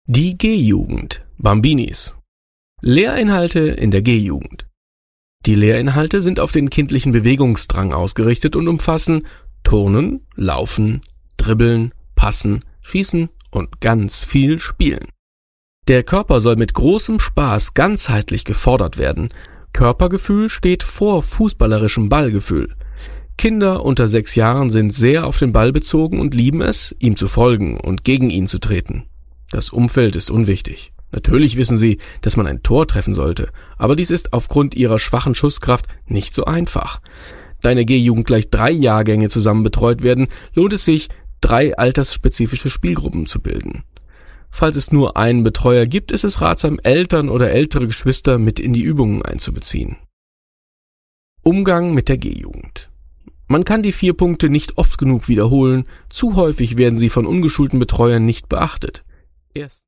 Die G-Jugend, Bambinis. Lehrinhalte in der G-Jugend. Die Lehrinhalte sind auf den kindlichen Bewegungsdrang ausgerichtet und umfassen Turnen, Laufen, Dribbeln, Passen, Schießen und ganz viel Spielen. Der Körper soll mit großem Spaß ganzheitlich gefordert werden. Körpergefühl steht vor fußballerischem Ballgefühl. Kinder unter 6 Jahren sind sehr auf den Ball bezogen und lieben es, ihm zu folgen und gegen ihn zu treten. Das Umfeld ist unwichtig. Natürlich wissen sie, dass man ein Tor treffen sollte, aber dies ist aufgrund ihrer schwachen Schusskraft nicht so einfach. Da in der G-Jugend gleich 3 Jahrgänge zusammen betreut werden, lohnt es sich, 3 altersspezifische Spielgruppen zu bilden. Falls es nur einen Betreuer gibt, ist es ratsam, Eltern oder ältere Geschwister mit in die Übungen einzubeziehen. Umgang mit der G-Jugend. Man kann die 4 Punkte nicht oft genug wiederholen, zu häufig werden sie von ungeschulten Betreuern nicht beachtet.